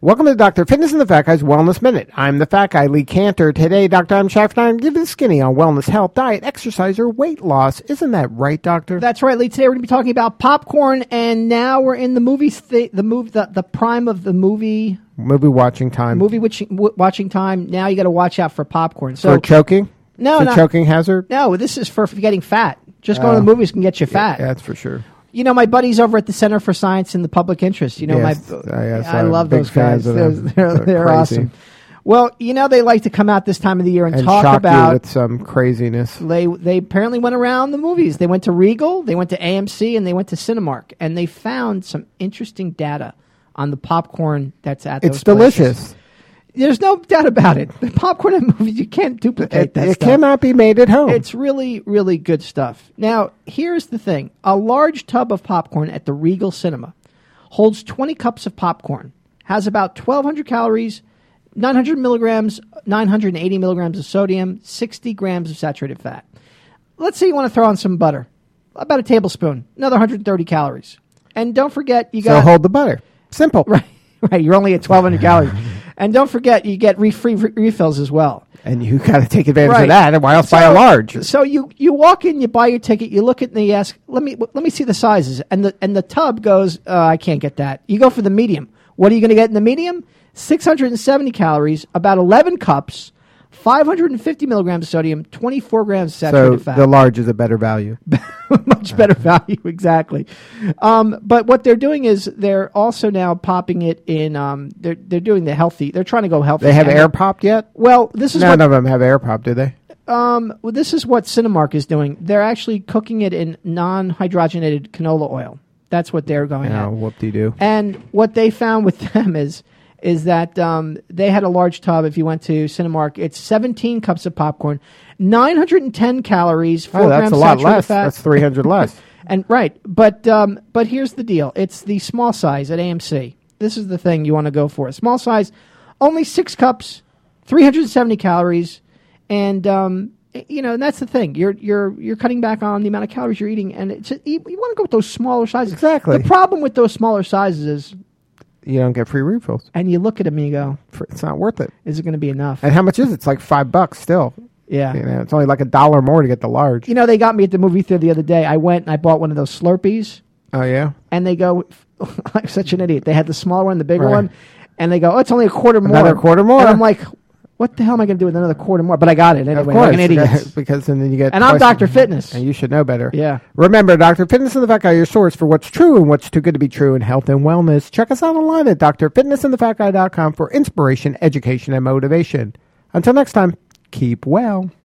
Welcome to Dr. Fitness and the Fat Guy's Wellness Minute. I'm the Fat Guy, Lee Cantor. Today, Dr. I'm Shaft and I'm giving the skinny on wellness, health, diet, exercise, or weight loss. Isn't that right, Doctor? That's right, Lee. Today we're going to be talking about popcorn, and now we're in the the prime of the movie watching time. Watching time. Now you got to watch out for popcorn. So for choking? No, it's a choking hazard? No, this is for getting fat. Just going to the movies can get you fat. Yeah, that's for sure. You know, my buddies over at the Center for Science and the Public Interest. You know, yes, I love those guys. They're awesome. Well, you know, they like to come out this time of the year and talk shock about you with some craziness. They apparently went around the movies. They went to Regal, they went to AMC, and they went to Cinemark, and they found some interesting data on the popcorn that's at those places. It's delicious. There's no doubt about it. The popcorn in movies, you can't duplicate that stuff. It stuff. cannot be made at home. It's really, really good stuff. Now, here's the thing. A large tub of popcorn at the Regal Cinema holds 20 cups of popcorn, has about 1,200 calories, 900 milligrams, 980 milligrams of sodium, 60 grams of saturated fat. Let's say you want to throw on some butter. About a tablespoon. Another 130 calories. And don't forget, you got... So hold the butter. Simple. Right. You're only at 1,200 calories. And don't forget, you get free refills as well. And you got to take advantage of that. And why else buy a large? So you walk in, you buy your ticket, you look at it, and you ask, let me see the sizes. And the tub goes, I can't get that. You go for the medium. What are you going to get in the medium? 670 calories, about 11 cups, 550 milligrams of sodium, 24 grams of saturated fat. So the large is a better value. Much better value, exactly. But what they're doing is they're also now popping it in. They're doing the healthy. They're trying to go healthy. They have air popped yet? Well, this is none of them have air popped, do they? Well, this is what Cinemark is doing. They're actually cooking it in non-hydrogenated canola oil. That's what they're going at. Oh, whoop-de-doo. And what they found with them is that they had a large tub. If you went to Cinemark, it's 17 cups of popcorn, 910 calories, 4 grams that's a lot less. fat. That's 300 less. And right, but here's the deal: it's the small size at AMC. This is the thing you want to go for. Small size, only 6 cups, 370 calories, and and that's the thing. You're cutting back on the amount of calories you're eating, and you want to go with those smaller sizes. Exactly. The problem with those smaller sizes is you don't get free refills. And you look at them and you go, it's not worth it. Is it going to be enough? And how much is it? It's like $5 still. Yeah. It's only like $1 more to get the large. They got me at the movie theater the other day. I went and I bought one of those Slurpees. Oh, yeah? And they go, I'm such an idiot. They had the smaller one, the bigger one. And they go, it's only a quarter more. Another quarter more? And I'm like, what the hell am I going to do with another quarter more? But I got it anyway, of course, like an idiot. Because then you get... And I'm Dr. Fitness. And you should know better. Yeah. Remember, Dr. Fitness and the Fat Guy, your source for what's true and what's too good to be true in health and wellness. Check us out online at drfitnessandthefatguy.com for inspiration, education, and motivation. Until next time, keep well.